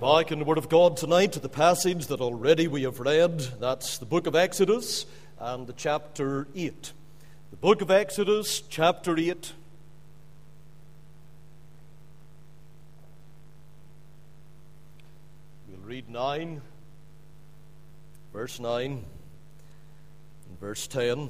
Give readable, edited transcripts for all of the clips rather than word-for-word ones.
back in the Word of God tonight to the passage that already we have read. That's the book of Exodus and the chapter 8. The book of Exodus, chapter 8. We'll read 9, verse 9, and verse 10.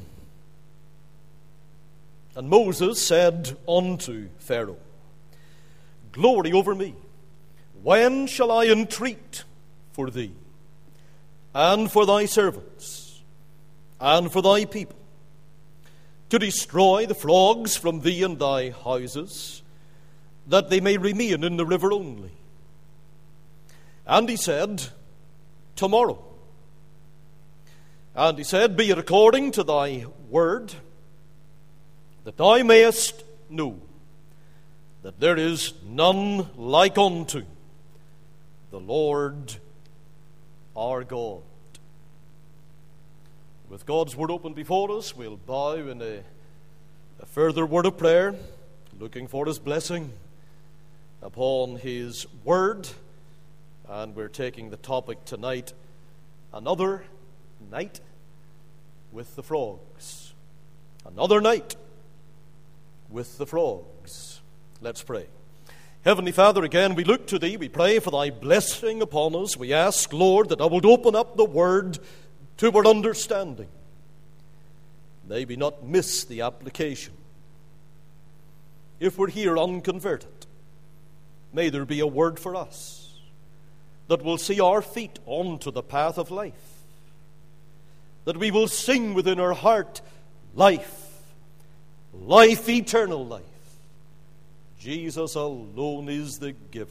And Moses said unto Pharaoh, Glory over me, when shall I entreat for thee, and for thy servants, and for thy people, to destroy the frogs from thee and thy houses, that they may remain in the river only? And he said, Tomorrow. And he said, Be it according to thy word, that thou mayest know that there is none like unto the Lord our God. With God's word open before us, we'll bow in a further word of prayer, looking for his blessing upon his word. And we're taking the topic tonight, Another Night with the Frogs. Another night with the frogs. Let's pray. Heavenly Father, again we look to thee. We pray for thy blessing upon us. We ask, Lord, that thou wilt open up the word to our understanding. May we not miss the application. If we're here unconverted, may there be a word for us that will see our feet onto the path of life, that we will sing within our heart, life, life, eternal life. Jesus alone is the giver.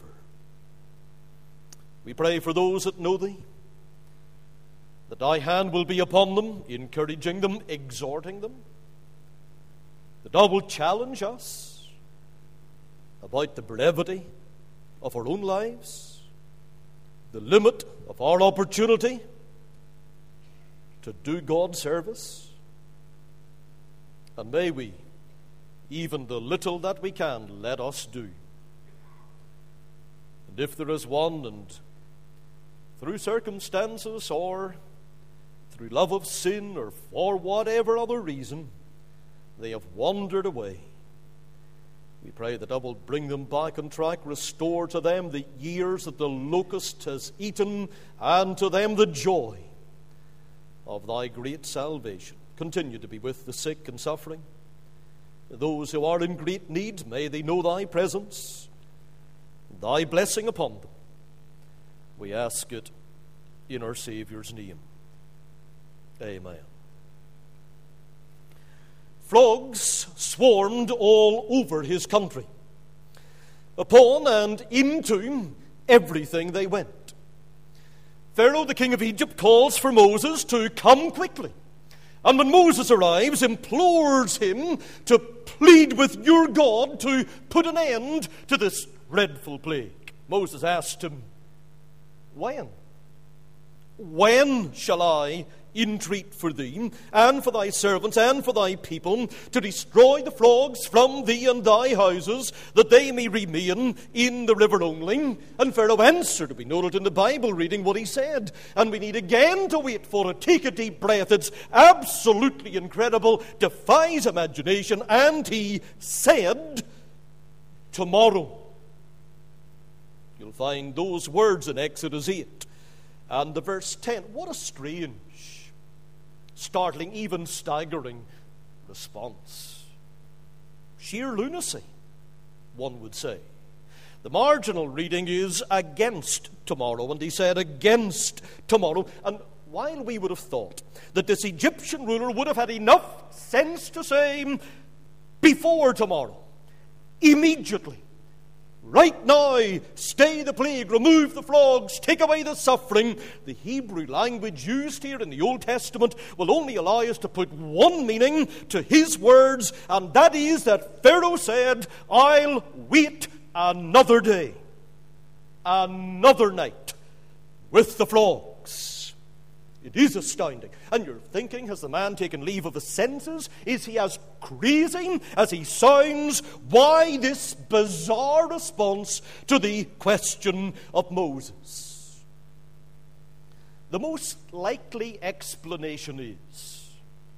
We pray for those that know thee, that thy hand will be upon them, encouraging them, exhorting them, that thou wilt challenge us about the brevity of our own lives, the limit of our opportunity to do God's service, and may we, even the little that we can, let us do. And if there is one, and through circumstances or through love of sin or for whatever other reason they have wandered away, we pray that thou wilt bring them back on track, restore to them the years that the locust has eaten, and to them the joy of thy great salvation. Continue to be with the sick and suffering. Those who are in great need, may they know thy presence, thy blessing upon them. We ask it in our Savior's name. Amen. Frogs swarmed all over his country. Upon and into everything they went. Pharaoh, the king of Egypt, calls for Moses to come quickly. And when Moses arrives, implores him to plead with your God to put an end to this dreadful plague. Moses asked him, When? When shall I entreat for thee, and for thy servants, and for thy people, to destroy the frogs from thee and thy houses, that they may remain in the river only? And Pharaoh answered. We noted in the Bible reading what he said, and we need again to wait for it. Take a deep breath. It's absolutely incredible, defies imagination. And he said, Tomorrow. You'll find those words in Exodus 8 and the verse 10. What a strange, startling, even staggering response. Sheer lunacy, one would say. The marginal reading is against tomorrow, and he said against tomorrow. And while we would have thought that this Egyptian ruler would have had enough sense to say before tomorrow, immediately, right now, stay the plague, remove the frogs, take away the suffering. The Hebrew language used here in the Old Testament will only allow us to put one meaning to his words, and that is that Pharaoh said, I'll wait another day, another night with the frogs. It is astounding. And you're thinking, has the man taken leave of his senses? Is he as crazy as he sounds? Why this bizarre response to the question of Moses? The most likely explanation is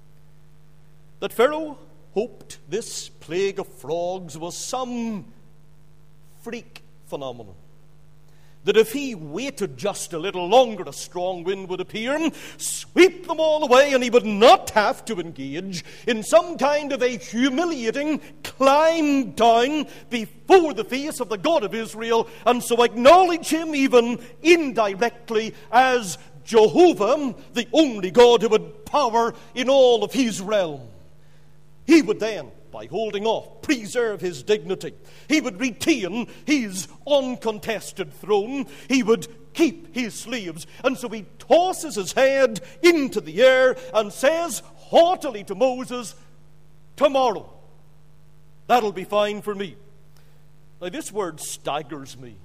that Pharaoh hoped this plague of frogs was some freak phenomenon. That if he waited just a little longer, a strong wind would appear and sweep them all away, and he would not have to engage in some kind of a humiliating climb down before the face of the God of Israel, and so acknowledge him even indirectly as Jehovah, the only God who had power in all of his realm. He would then, by holding off, preserve his dignity. He would retain his uncontested throne. He would keep his slaves. And so he tosses his head into the air and says haughtily to Moses, "Tomorrow, that'll be fine for me." Now this word staggers me.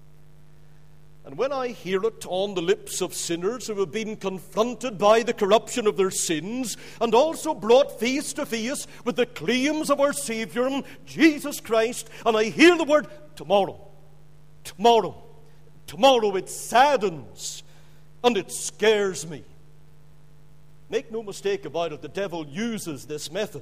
And when I hear it on the lips of sinners who have been confronted by the corruption of their sins and also brought face to face with the claims of our Savior, Jesus Christ, and I hear the word tomorrow, tomorrow, tomorrow, it saddens and it scares me. Make no mistake about it, the devil uses this method.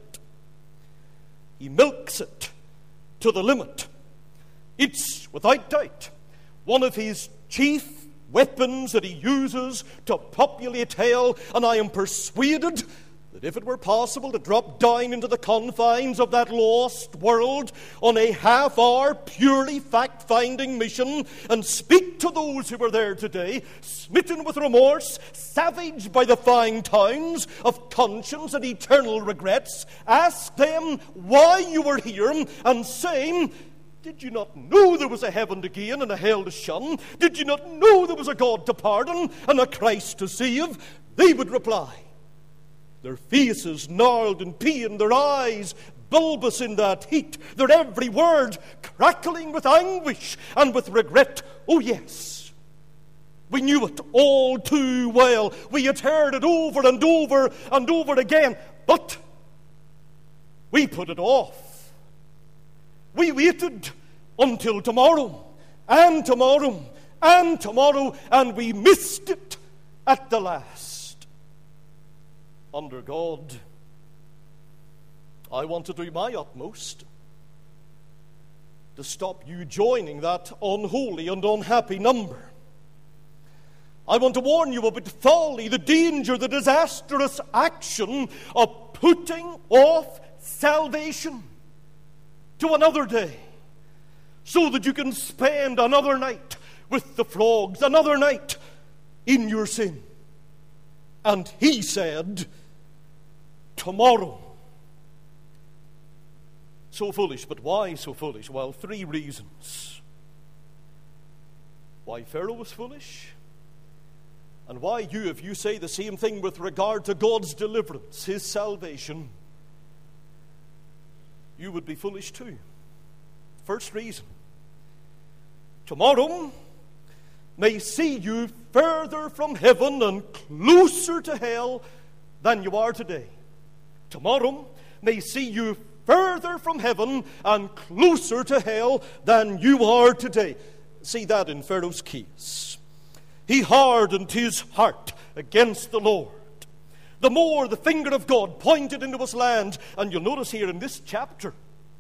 He milks it to the limit. It's, without doubt, one of his chief weapons that he uses to populate hell, and I am persuaded that if it were possible to drop down into the confines of that lost world on a half-hour, purely fact-finding mission and speak to those who are there today, smitten with remorse, savaged by the fine towns of conscience and eternal regrets, ask them why you were here, and say, "Did you not know there was a heaven to gain and a hell to shun? Did you not know there was a God to pardon and a Christ to save?" They would reply, their faces gnarled in pain, their eyes bulbous in that heat, their every word crackling with anguish and with regret. "Oh yes, we knew it all too well. We had heard it over and over and over again, but we put it off. We waited until tomorrow, and tomorrow, and tomorrow, and we missed it at the last." Under God, I want to do my utmost to stop you joining that unholy and unhappy number. I want to warn you about the folly, the danger, the disastrous action of putting off salvation to another day, so that you can spend another night with the frogs, another night in your sin. And he said, "Tomorrow." So foolish, but why so foolish? Well, 3 reasons. Why Pharaoh was foolish, and why you, if you say the same thing with regard to God's deliverance, his salvation, you would be foolish too. First reason, tomorrow may see you further from heaven and closer to hell than you are today. Tomorrow may see you further from heaven and closer to hell than you are today. See that in Pharaoh's case. He hardened his heart against the Lord. The more the finger of God pointed into his land, and you'll notice here in this chapter,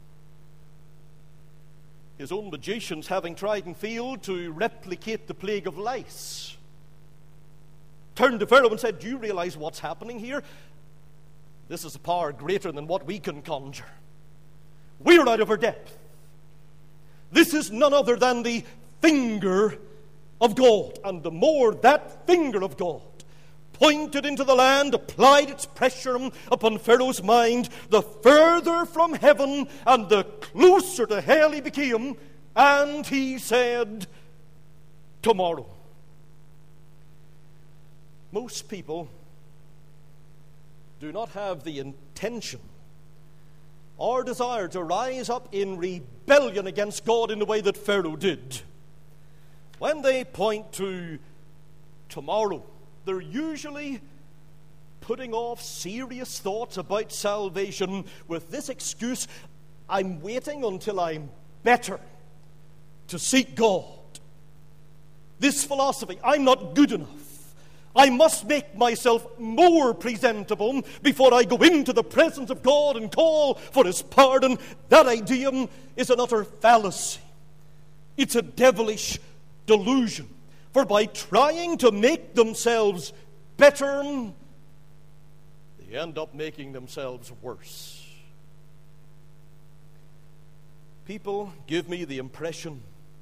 his own magicians having tried and failed to replicate the plague of lice, turned to Pharaoh and said, "Do you realize what's happening here? This is a power greater than what we can conjure. We're out of our depth. This is none other than the finger of God." And the more that finger of God pointed into the land, applied its pressure upon Pharaoh's mind, the further from heaven and the closer to hell he became. And he said, "Tomorrow." Most people do not have the intention or desire to rise up in rebellion against God in the way that Pharaoh did. When they point to tomorrow they're usually putting off serious thoughts about salvation with this excuse: I'm waiting until I'm better to seek God. This philosophy: I'm not good enough, I must make myself more presentable before I go into the presence of God and call for His pardon. That idea is an utter fallacy. It's a devilish delusion. For by trying to make themselves better, they end up making themselves worse. People give me the impression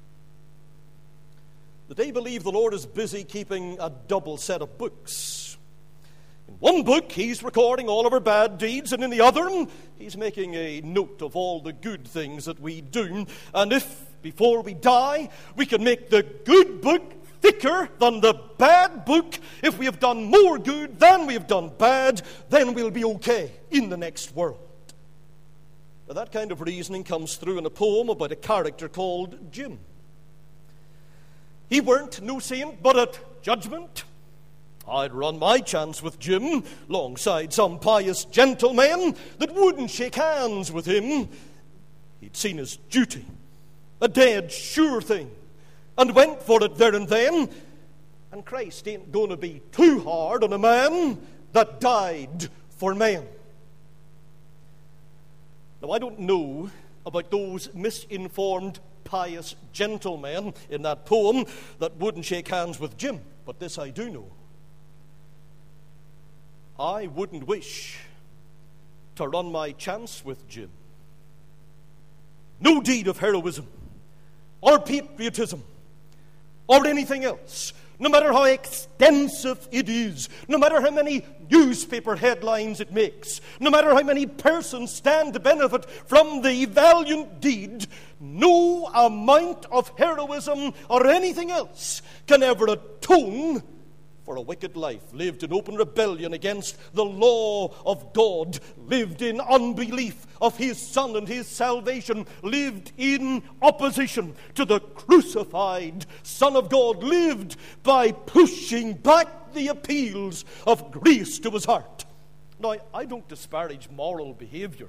that they believe the Lord is busy keeping a double set of books. In one book, He's recording all of our bad deeds, and in the other, He's making a note of all the good things that we do. And if, before we die, we can make the good book thicker than the bad book, if we have done more good than we have done bad, then we'll be okay in the next world. Now, that kind of reasoning comes through in a poem about a character called Jim. He weren't no saint, but at judgment, I'd run my chance with Jim alongside some pious gentlemen that wouldn't shake hands with him. He'd seen his duty, a dead sure thing, and went for it there and then. And Christ ain't going to be too hard on a man that died for men. Now, I don't know about those misinformed pious gentlemen in that poem that wouldn't shake hands with Jim, but this I do know: I wouldn't wish to run my chance with Jim. No deed of heroism or patriotism or anything else, no matter how extensive it is, no matter how many newspaper headlines it makes, no matter how many persons stand to benefit from the valiant deed, no amount of heroism or anything else can ever atone for a wicked life lived in open rebellion against the law of God, lived in unbelief of His Son and His salvation, lived in opposition to the crucified Son of God, lived by pushing back the appeals of grace to his heart. Now, I don't disparage moral behavior.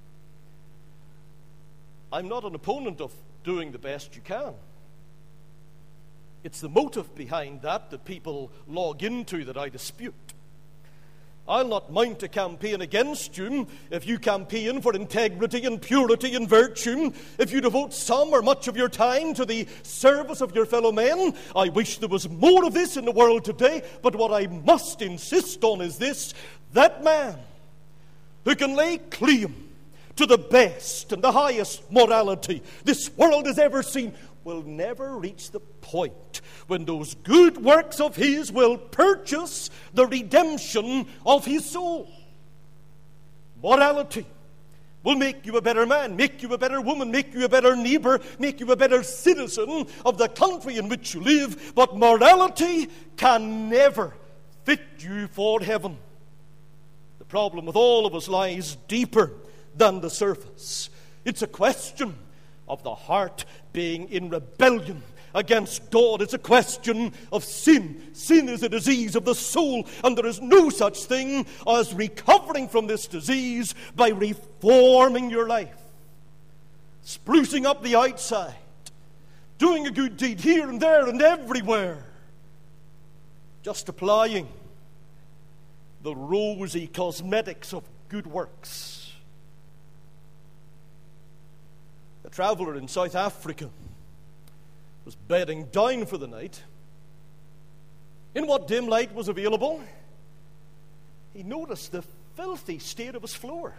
I'm not an opponent of doing the best you can. It's the motive behind that people log into that I dispute. I'll not mount a campaign against you if you campaign for integrity and purity and virtue, if you devote some or much of your time to the service of your fellow men. I wish there was more of this in the world today, but what I must insist on is this: that man who can lay claim to the best and the highest morality this world has ever seen will never reach the point when those good works of his will purchase the redemption of his soul. Morality will make you a better man, make you a better woman, make you a better neighbor, make you a better citizen of the country in which you live, but morality can never fit you for heaven. The problem with all of us lies deeper than the surface. It's a question of the heart being in rebellion against God. It's a question of sin. Sin is a disease of the soul, and there is no such thing as recovering from this disease by reforming your life, sprucing up the outside, doing a good deed here and there and everywhere, just applying the rosy cosmetics of good works. A traveler in South Africa was bedding down for the night. In what dim light was available, he noticed the filthy state of his floor.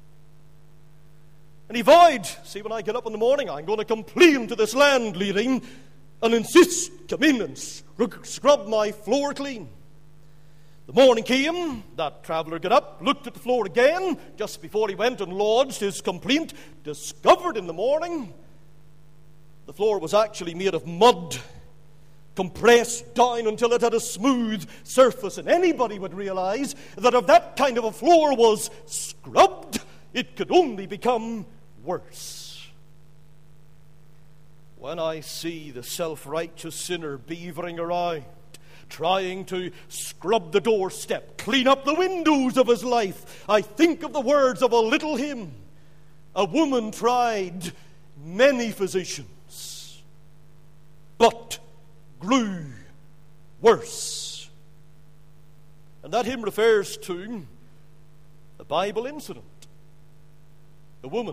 And he vowed, see, when I get up in the morning, I'm going to complain to this landlady and insist, come in and scrub my floor clean. The morning came, that traveler got up, looked at the floor again, just before he went and lodged his complaint, discovered in the morning the floor was actually made of mud, compressed down until it had a smooth surface, and anybody would realize that if that kind of a floor was scrubbed, it could only become worse. When I see the self-righteous sinner beavering around, trying to scrub the doorstep, clean up the windows of his life, I think of the words of a little hymn. A woman tried many physicians, but grew worse. And that hymn refers to a Bible incident. A woman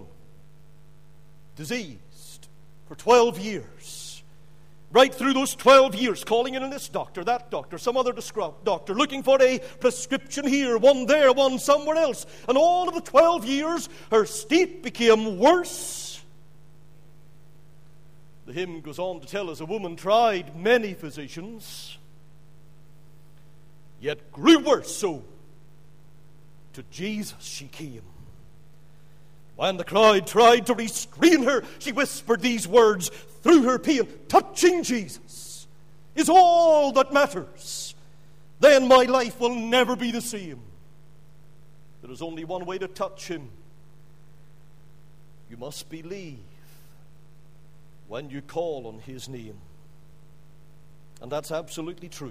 diseased for 12 years. Right through those 12 years, calling in this doctor, that doctor, some other doctor, looking for a prescription here, one there, one somewhere else. And all of the 12 years, her state became worse. The hymn goes on to tell us a woman tried many physicians, yet grew worse, so to Jesus she came. When the crowd tried to restrain her, she whispered these words through her pain: touching Jesus is all that matters. Then my life will never be the same. There is only one way to touch him. You must believe when you call on his name. And that's absolutely true.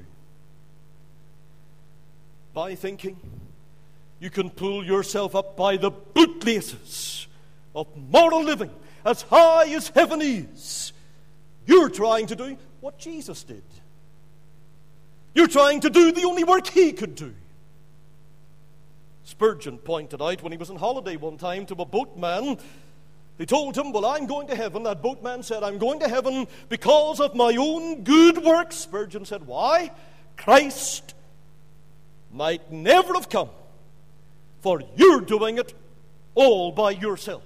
By thinking you can pull yourself up by the bootlaces of moral living as high as heaven is, you're trying to do what Jesus did. You're trying to do the only work he could do. Spurgeon pointed out when he was on holiday one time to a boatman. They told him, well, I'm going to heaven. That boatman said, I'm going to heaven because of my own good works. Spurgeon said, why? Christ might never have come, for you're doing it all by yourself.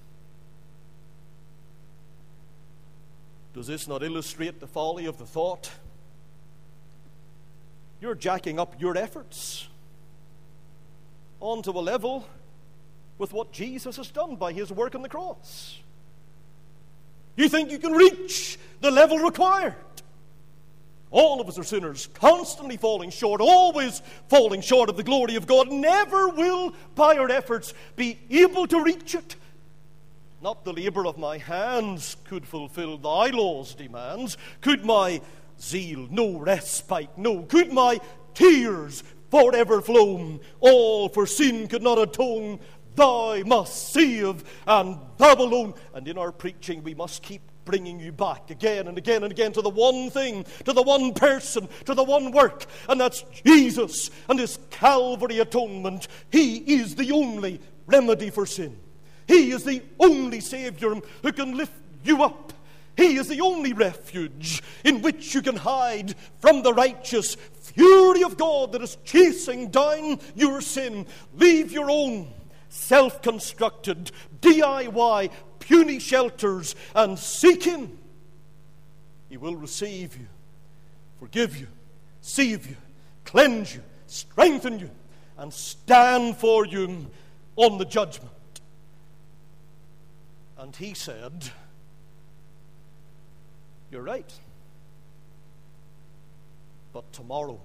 Does this not illustrate the folly of the thought? You're jacking up your efforts onto a level with what Jesus has done by his work on the cross. You think you can reach the level required. All of us are sinners, constantly falling short, always falling short of the glory of God. Never will, by our efforts, be able to reach it. Not the labor of my hands could fulfill thy law's demands. Could my zeal no respite know? Could my tears forever flow? All for sin could not atone. Thou must save, and thou alone. And in our preaching we must keep bringing you back again and again and again to the one thing, to the one person, to the one work, and that's Jesus and his Calvary atonement. He is the only remedy for sin. He is the only Savior who can lift you up. He is the only refuge in which you can hide from the righteous fury of God that is chasing down your sin. Leave your own self-constructed DIY puny shelters and seek him. He will receive you, forgive you, save you, cleanse you, strengthen you, and stand for you on the judgment. And he said, you're right, but tomorrow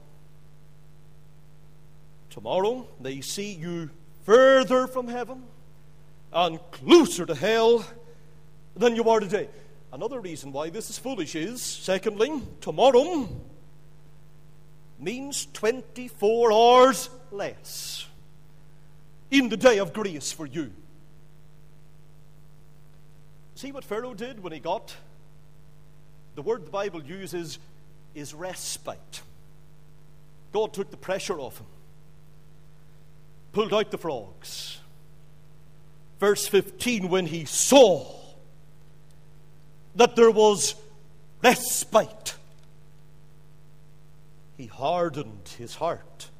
they see you further from heaven and closer to hell than you are today. Another reason why this is foolish is, secondly, tomorrow means 24 hours less in the day of grace for you. See what Pharaoh did when he got, the word the Bible uses is respite. God took the pressure off him, pulled out the frogs. Verse 15, when he saw that there was respite, he hardened his heart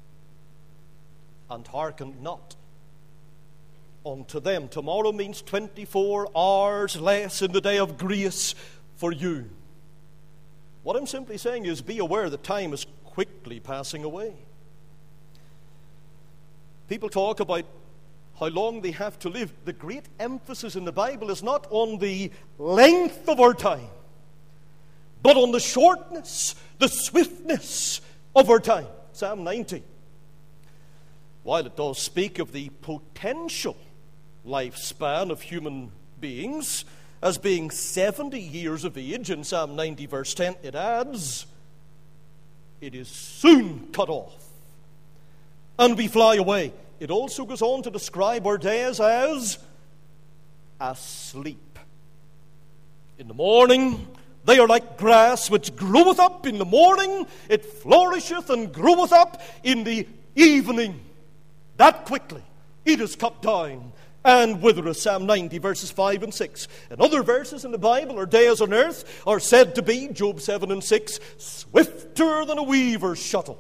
and hearkened not unto them. Tomorrow means 24 hours less in the day of grace for you. What I'm simply saying is, be aware that time is quickly passing away. People talk about how long they have to live. The great emphasis in the Bible is not on the length of our time, but on the shortness, the swiftness of our time. Psalm 90. While it does speak of the potential lifespan of human beings as being 70 years of age in Psalm 90 verse 10, it adds, it is soon cut off, and we fly away. It also goes on to describe our days as asleep. In the morning, they are like grass which groweth up in the morning, it flourisheth and groweth up in the evening. That quickly it is cut down and withereth. Psalm 90, verses 5 and 6. And other verses in the Bible, our days on earth are said to be, Job 7 and 6, swifter than a weaver's shuttle.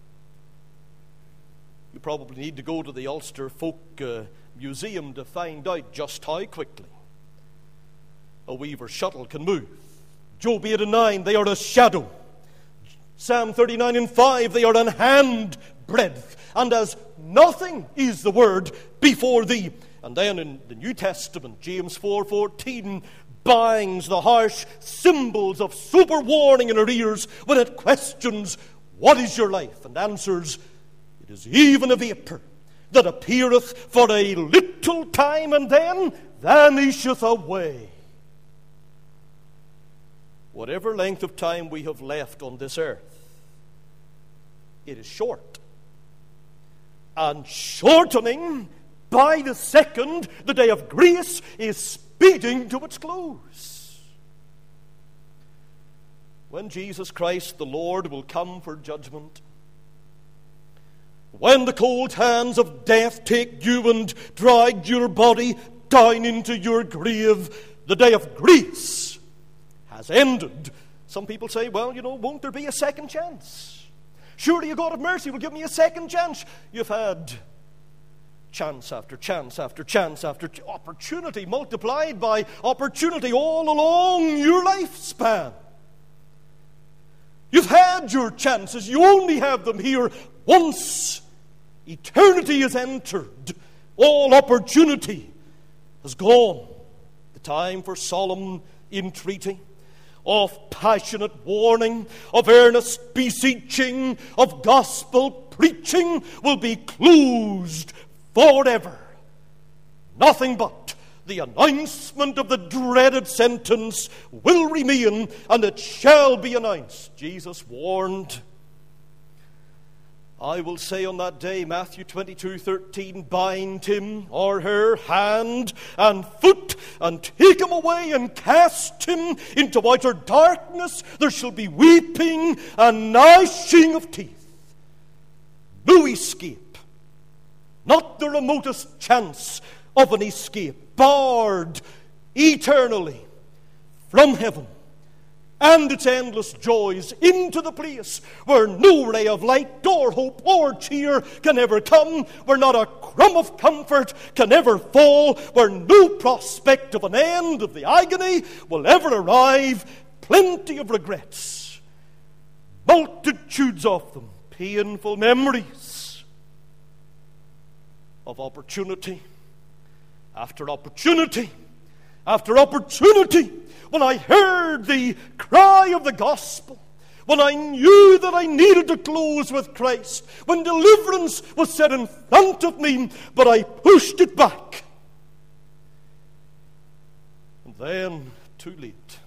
You probably need to go to the Ulster Folk Museum to find out just how quickly a weaver's shuttle can move. Job 8 and 9, they are a shadow. Psalm 39 and 5, they are an hand breadth. And as nothing is the word before thee. And then in the New Testament, James 4:14 bangs the harsh cymbals of sober warning in our ears when it questions, what is your life? And answers, it is even a vapor that appeareth for a little time and then vanisheth away. Whatever length of time we have left on this earth, it is short. And shortening by the second, the day of grace is speeding to its close. When Jesus Christ the Lord will come for judgment, when the cold hands of death take you and drag your body down into your grave, the day of grace has ended. Some people say, well, won't there be a second chance? Surely a God of mercy will give me a second chance. You've had chance after chance after chance after opportunity multiplied by opportunity all along your lifespan. You've had your chances. You only have them here once. Eternity is entered. All opportunity has gone. The time for solemn entreaty, of passionate warning, of earnest beseeching, of gospel preaching will be closed forever. Nothing but the announcement of the dreaded sentence will remain, and it shall be announced. Jesus warned, I will say on that day, Matthew 22:13, bind him or her hand and foot and take him away and cast him into outer darkness. There shall be weeping and gnashing of teeth. No escape, not the remotest chance of an escape, barred eternally from heaven and its endless joys into the place where no ray of light or hope or cheer can ever come, where not a crumb of comfort can ever fall, where no prospect of an end of the agony will ever arrive. Plenty of regrets, multitudes of them, painful memories of opportunity after opportunity after opportunity. When I heard the cry of the gospel, when I knew that I needed to close with Christ, when deliverance was set in front of me, but I pushed it back. And then, too late,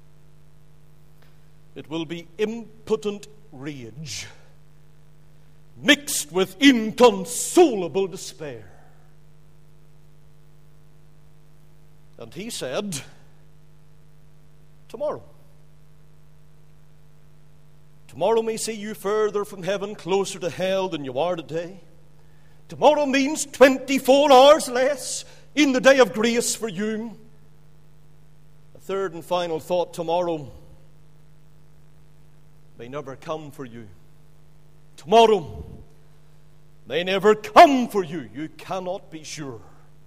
it will be impotent rage mixed with inconsolable despair. And he said, tomorrow. Tomorrow may see you further from heaven, closer to hell than you are today. Tomorrow means 24 hours less in the day of grace for you. A third and final thought, tomorrow may never come for you. Tomorrow may never come for you. You cannot be sure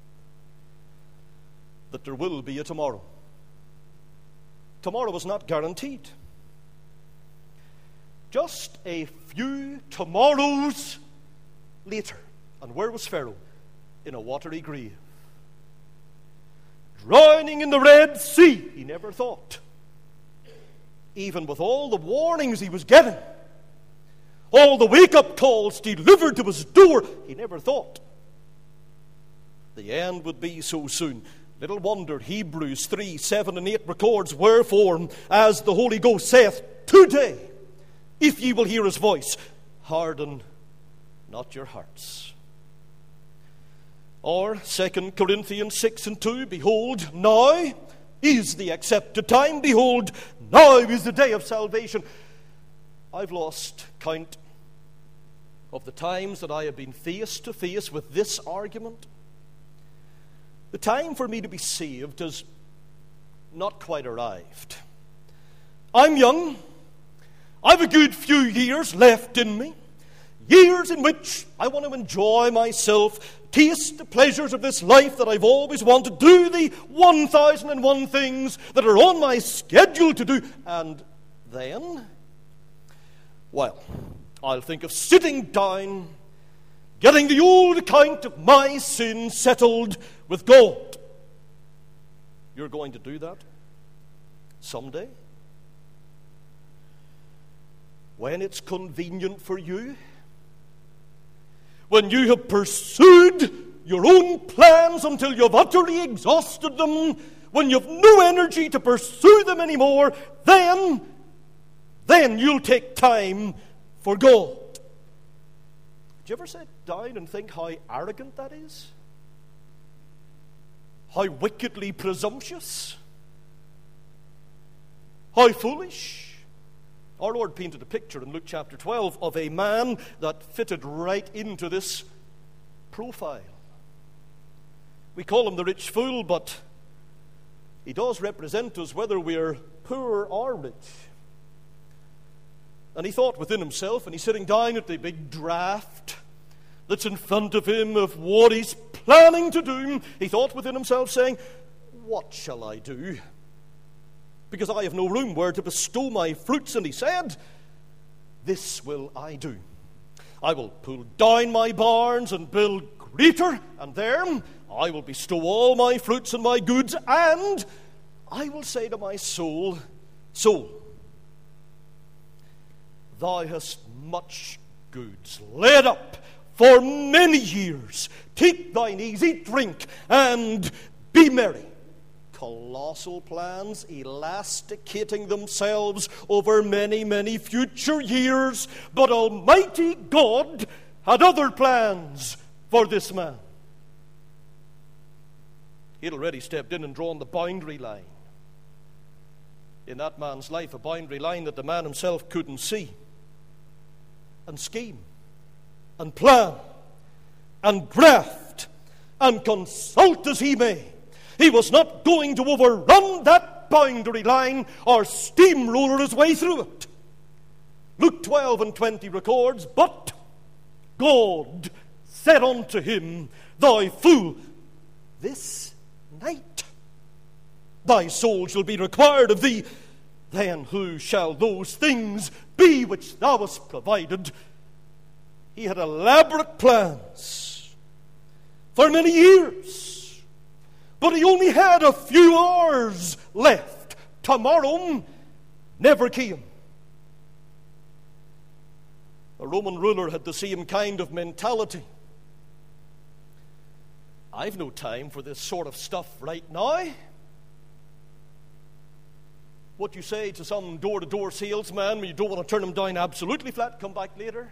that there will be a tomorrow. Tomorrow is not guaranteed. Just a few tomorrows later. And where was Pharaoh? In a watery grave. Drowning in the Red Sea. He never thought. Even with all the warnings he was getting, all the wake-up calls delivered to his door, he never thought the end would be so soon. Little wonder Hebrews 3:7 and 8 records, wherefore, as the Holy Ghost saith, today if ye will hear his voice, harden not your hearts. Or 2 Corinthians 6:2, behold, now is the accepted time. Behold, now is the day of salvation. I've lost count of the times that I have been face to face with this argument. The time for me to be saved has not quite arrived. I'm young. I've a good few years left in me. Years in which I want to enjoy myself, taste the pleasures of this life that I've always wanted, do the 1,001 things that are on my schedule to do. And then, well, I'll think of sitting down, getting the old account of my sin settled with God. You're going to do that someday? When it's convenient for you? When you have pursued your own plans until you've utterly exhausted them, when you've no energy to pursue them anymore, then you'll take time for God. Do you ever sit down and think how arrogant that is? How wickedly presumptuous? How foolish? Our Lord painted a picture in Luke chapter 12 of a man that fitted right into this profile. We call him the rich fool, but he does represent us whether we're poor or rich. And he thought within himself, and he's sitting down at the big draft that's in front of him of what he's planning to do. He thought within himself, saying, what shall I do? Because I have no room where to bestow my fruits. And he said, this will I do. I will pull down my barns and build greater, and there I will bestow all my fruits and my goods, and I will say to my soul, soul, thou hast much goods laid up for many years. Take thine ease, eat, drink, and be merry. Colossal plans, elasticating themselves over many, many future years. But Almighty God had other plans for this man. He'd already stepped in and drawn the boundary line. In that man's life, a boundary line that the man himself couldn't see. And scheme, and plan, and graft, and consult as he may, he was not going to overrun that boundary line or steamroller his way through it. Luke 12:20 records, but God said unto him, thou fool, this night thy soul shall be required of thee. Then who shall those things be which thou hast provided? He had elaborate plans for many years. But he only had a few hours left. Tomorrow never came. A Roman ruler had the same kind of mentality. I've no time for this sort of stuff right now. What you say to some door-to-door salesman when you don't want to turn him down absolutely flat, come back later.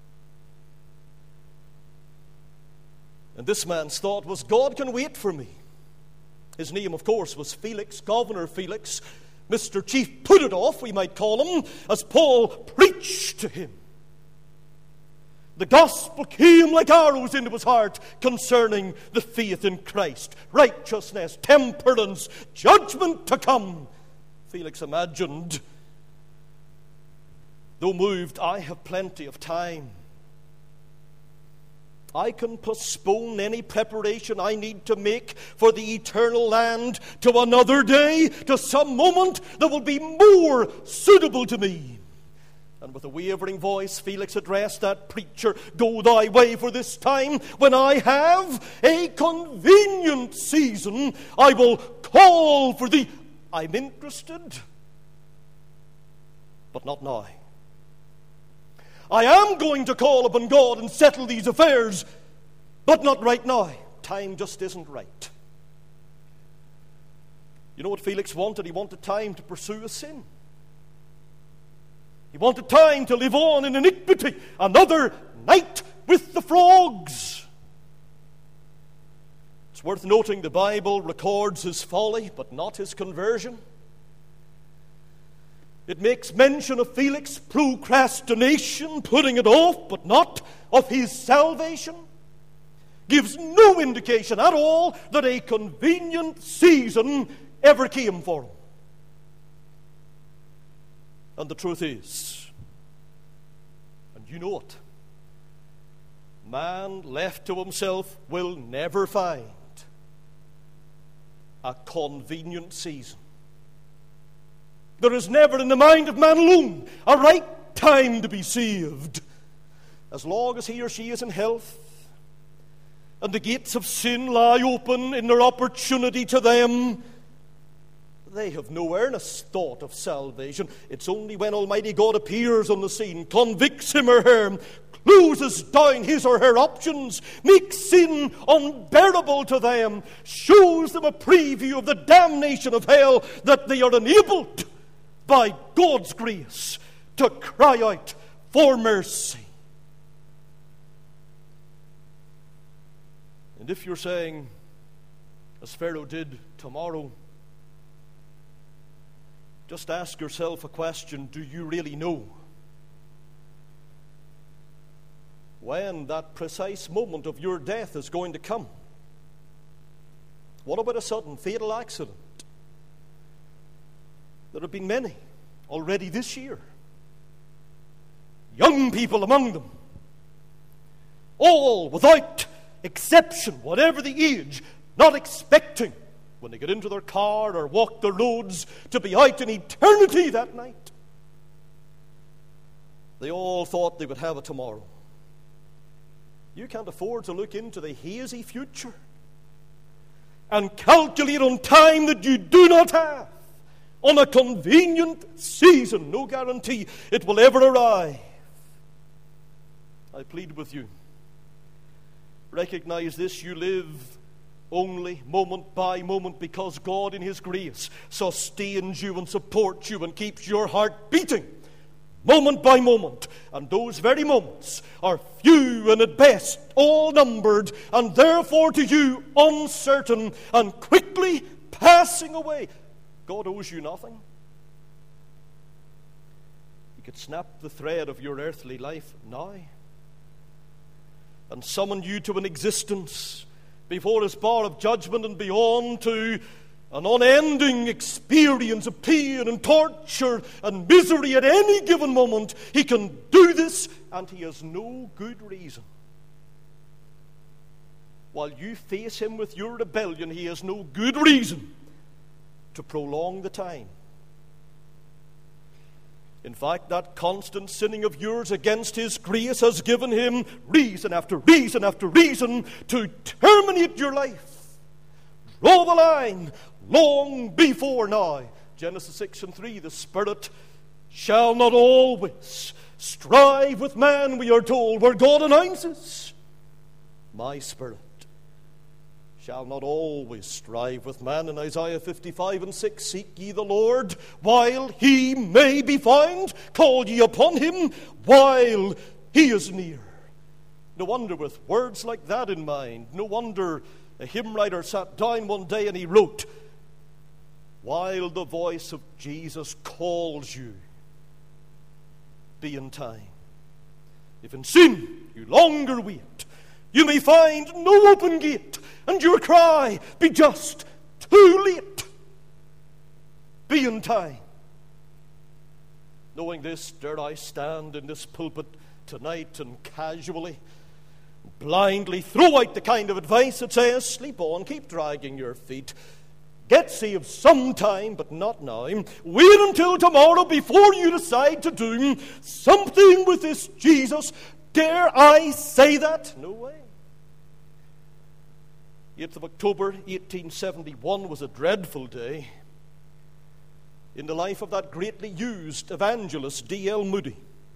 And this man's thought was, God can wait for me. His name, of course, was Felix, Governor Felix. Mr. Chief put it off, we might call him, as Paul preached to him. The gospel came like arrows into his heart concerning the faith in Christ, righteousness, temperance, judgment to come. Felix imagined, though moved, I have plenty of time. I can postpone any preparation I need to make for the eternal land to another day, to some moment that will be more suitable to me. And with a wavering voice, Felix addressed that preacher, go thy way, for this time when I have a convenient season, I will call for thee. I'm interested, but not now. I am going to call upon God and settle these affairs, but not right now. Time just isn't right. You know what Felix wanted? He wanted time to pursue a sin. He wanted time to live on in iniquity, another night with the frogs. It's worth noting the Bible records his folly, but not his conversion. It makes mention of Felix's procrastination, putting it off, but not of his salvation. Gives no indication at all that a convenient season ever came for him. And the truth is, and you know it, man left to himself will never find a convenient season. There is never in the mind of man alone a right time to be saved. As long as he or she is in health, and the gates of sin lie open in their opportunity to them, they have no earnest thought of salvation. It's only when Almighty God appears on the scene, convicts him or her, closes down his or her options, makes sin unbearable to them, shows them a preview of the damnation of hell, that they are enabled by God's grace to cry out for mercy. And if you're saying, as Pharaoh did, tomorrow, just ask yourself a question: do you really know when that precise moment of your death is going to come? What about a sudden fatal accident? There have been many already this year. Young people among them, all without exception, whatever the age, not expecting, when they get into their car or walk the roads, to be out in eternity that night. They all thought they would have a tomorrow. You can't afford to look into the hazy future and calculate on time that you do not have, on a convenient season. No guarantee it will ever arrive. I plead with you, recognize this: you live only moment by moment because God in his grace sustains you and supports you and keeps your heart beating moment by moment. And those very moments are few and at best all numbered, and therefore to you uncertain and quickly passing away. God owes you nothing. He could snap the thread of your earthly life now and summon you to an existence before his bar of judgment and beyond, to an unending experience of pain and torture and misery at any given moment. He can do this, and he has no good reason. While you face him with your rebellion, he has no good reason to prolong the time. In fact, that constant sinning of yours against his grace has given him reason after reason after reason to terminate your life. Draw the line long before now. Genesis 6:3, the Spirit shall not always strive with man, we are told, where God announces, my Spirit shall not always strive with man. In Isaiah 55:6, seek ye the Lord while he may be found, call ye upon him while he is near. No wonder, with words like that in mind, no wonder a hymn writer sat down one day and he wrote, while the voice of Jesus calls you, be in time. If in sin you longer wait, you may find no open gate, and your cry be just too late. Be in time. Knowing this, dare I stand in this pulpit tonight and casually, blindly throw out the kind of advice that says, sleep on, keep dragging your feet, get saved sometime, but not now. Wait until tomorrow before you decide to do something with this Jesus. Dare I say that? No way. 8th of October 1871 was a dreadful day in the life of that greatly used evangelist D.L. Moody.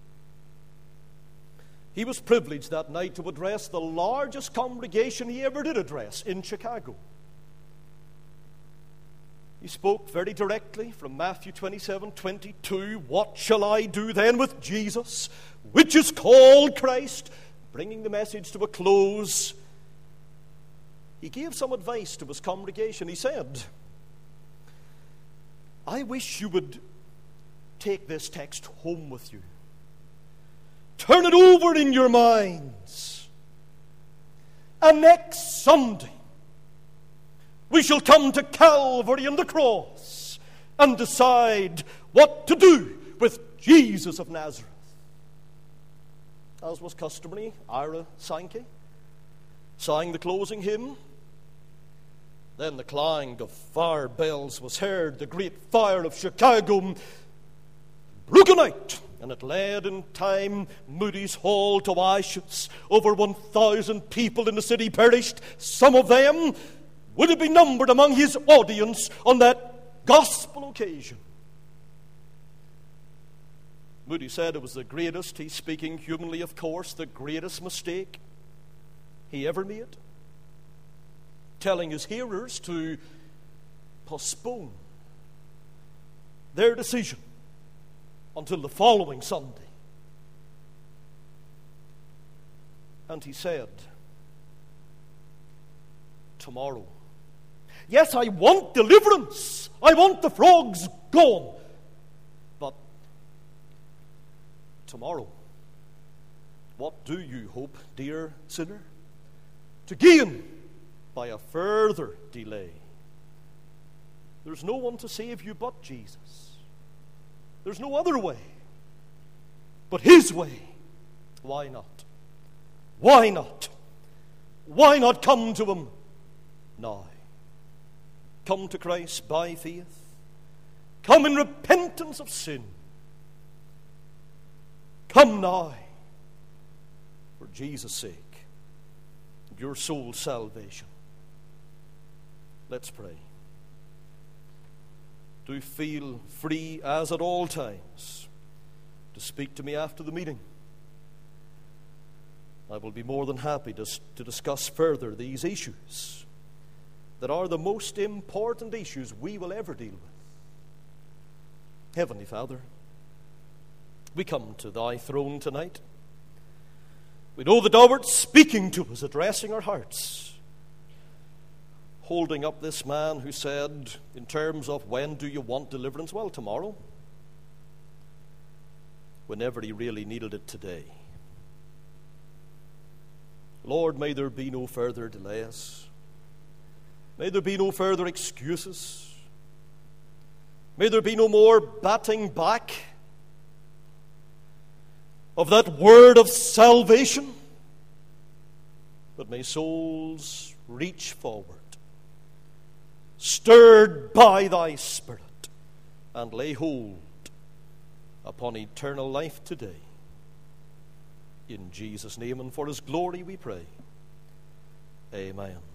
He was privileged that night to address the largest congregation he ever did address in Chicago. He spoke very directly from Matthew 27:22. What shall I do then with Jesus, which is called Christ? Bringing the message to a close, he gave some advice to his congregation. He said, I wish you would take this text home with you. Turn it over in your minds. And next Sunday, we shall come to Calvary and the cross and decide what to do with Jesus of Nazareth. As was customary, Ira Sankey sang the closing hymn. Then the clang of fire bells was heard. The great fire of Chicago broken out, and it led in time Moody's Hall to ashes. Over 1,000 people in the city perished. Some of them would have been numbered among his audience on that gospel occasion. Moody said it was the greatest, he's speaking humanly of course, the greatest mistake he ever made, telling his hearers to postpone their decision until the following Sunday. And he said, tomorrow. Yes, I want deliverance. I want the frogs gone. But tomorrow, what do you hope, dear sinner, to gain by a further delay? There's no one to save you but Jesus. There's no other way but his way. Why not? Why not? Why not come to him now? Come to Christ by faith. Come in repentance of sin. Come now for Jesus' sake, your soul's salvation. Let's pray. Do feel free as at all times to speak to me after the meeting. I will be more than happy to discuss further these issues that are the most important issues we will ever deal with. Heavenly Father, we come to thy throne tonight. We know that thou art speaking to us, addressing our hearts, holding up this man who said, in terms of when do you want deliverance? Well, tomorrow. Whenever he really needed it today. Lord, may there be no further delays. May there be no further excuses. May there be no more batting back of that word of salvation. But may souls reach forward, stirred by thy Spirit, and lay hold upon eternal life today. In Jesus' name and for his glory we pray. Amen.